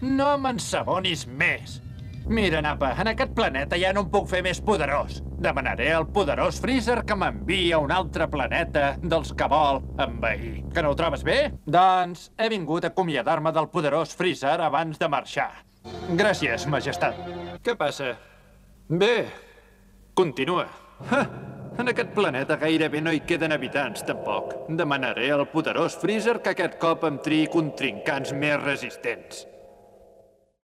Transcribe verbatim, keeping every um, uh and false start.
No m'ensabonis més. Mira, Napa, en aquest planeta ja no em puc fer més poderós. Demanaré al poderós Freezer que m'enviï a un altre planeta dels que vol envair. Que no ho trobes bé? Doncs he vingut a acomiadar-me del poderós Freezer abans de marxar. Gràcies, majestat. Què passa? Bé, continua. Ha, en aquest planeta gairebé no hi queden habitants, tampoc. Demanaré al poderós Freezer que aquest cop em triï contrincants més resistents.